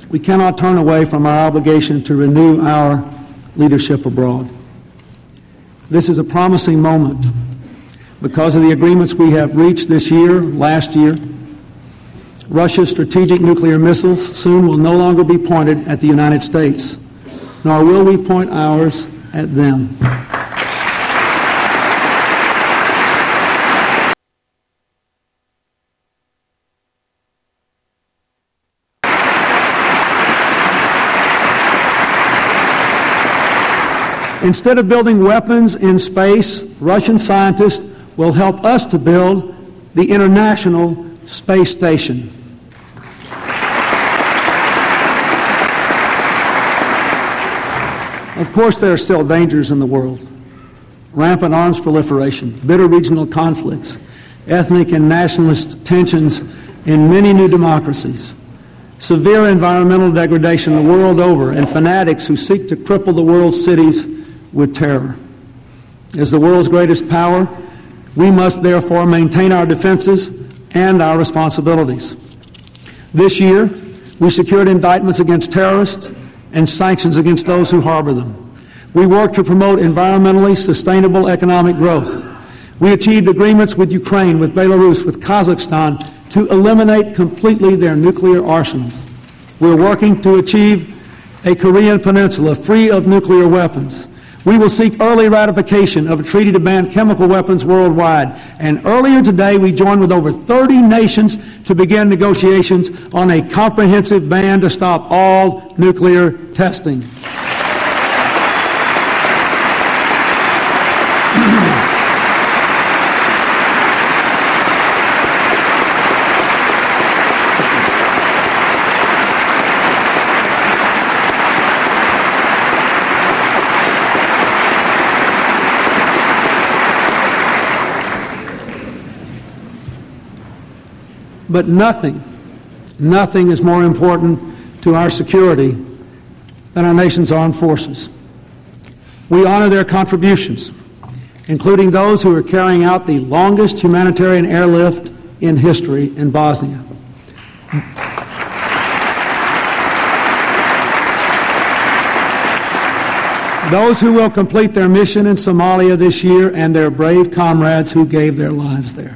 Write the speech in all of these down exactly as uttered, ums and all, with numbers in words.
we cannot turn away from our obligation to renew our leadership abroad. This is a promising moment because of the agreements we have reached this year, last year. Russia's strategic nuclear missiles soon will no longer be pointed at the United States, nor will we point ours at them. Instead of building weapons in space, Russian scientists will help us to build the International Space Station. Of course, there are still dangers in the world. Rampant arms proliferation, bitter regional conflicts, ethnic and nationalist tensions in many new democracies, severe environmental degradation the world over, and fanatics who seek to cripple the world's cities with terror. As the world's greatest power, we must therefore maintain our defenses and our responsibilities. This year, we secured indictments against terrorists and sanctions against those who harbor them. We worked to promote environmentally sustainable economic growth. We achieved agreements with Ukraine, with Belarus, with Kazakhstan to eliminate completely their nuclear arsenals. We're working to achieve a Korean peninsula free of nuclear weapons. We will seek early ratification of a treaty to ban chemical weapons worldwide. And earlier today, we joined with over thirty nations to begin negotiations on a comprehensive ban to stop all nuclear testing. But nothing, nothing is more important to our security than our nation's armed forces. We honor their contributions, including those who are carrying out the longest humanitarian airlift in history in Bosnia. Those who will complete their mission in Somalia this year, and their brave comrades who gave their lives there.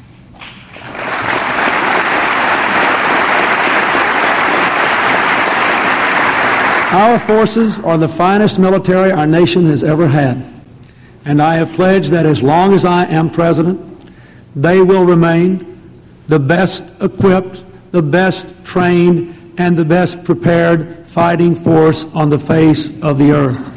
Our forces are the finest military our nation has ever had, and I have pledged that as long as I am president, they will remain the best equipped, the best trained, and the best prepared fighting force on the face of the earth.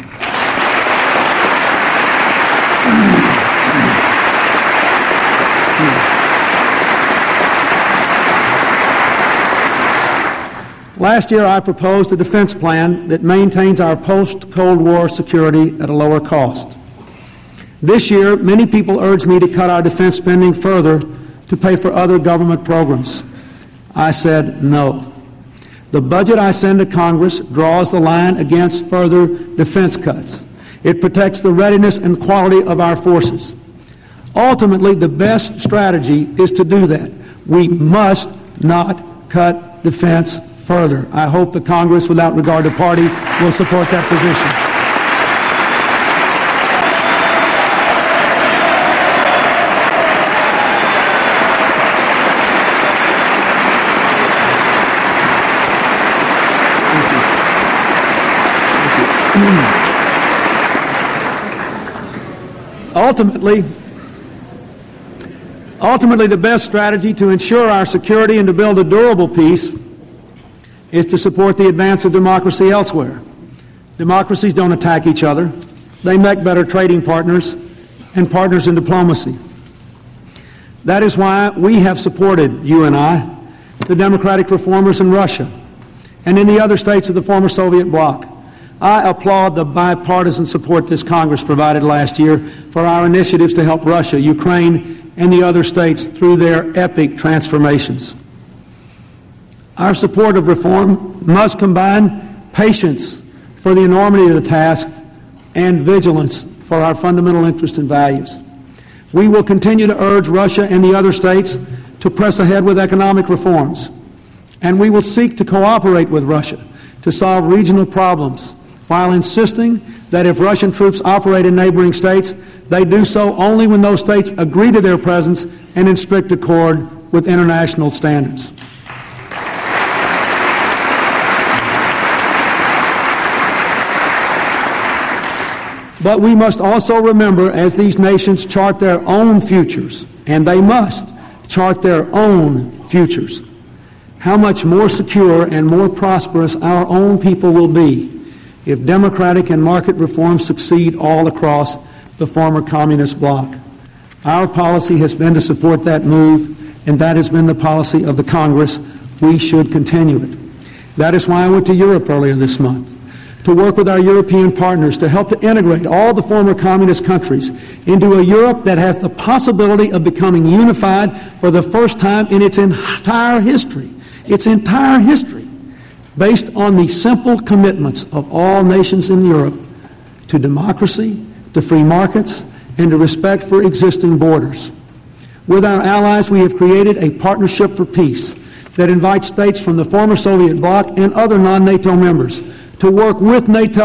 Last year, I proposed a defense plan that maintains our post-Cold War security at a lower cost. This year, many people urged me to cut our defense spending further to pay for other government programs. I said no. The budget I send to Congress draws the line against further defense cuts. It protects the readiness and quality of our forces. Ultimately, the best strategy is to do that. We must not cut defense further. I hope the Congress, without regard to party, will support that position. Ultimately, ultimately, the best strategy to ensure our security and to build a durable peace is to support the advance of democracy elsewhere. Democracies don't attack each other. They make better trading partners and partners in diplomacy. That is why we have supported, you and I, the democratic reformers in Russia and in the other states of the former Soviet bloc. I applaud the bipartisan support this Congress provided last year for our initiatives to help Russia, Ukraine, and the other states through their epic transformations. Our support of reform must combine patience for the enormity of the task and vigilance for our fundamental interests and values. We will continue to urge Russia and the other states to press ahead with economic reforms. And we will seek to cooperate with Russia to solve regional problems, while insisting that if Russian troops operate in neighboring states, they do so only when those states agree to their presence and in strict accord with international standards. But we must also remember, as these nations chart their own futures, and they must chart their own futures, how much more secure and more prosperous our own people will be if democratic and market reforms succeed all across the former communist bloc. Our policy has been to support that move, and that has been the policy of the Congress. We should continue it. That is why I went to Europe earlier this month, to work with our European partners to help to integrate all the former communist countries into a Europe that has the possibility of becoming unified for the first time in its entire history, its entire history, based on the simple commitments of all nations in Europe to democracy, to free markets, and to respect for existing borders. With our allies, we have created a partnership for peace that invites states from the former Soviet bloc and other non-NATO members to work with NATO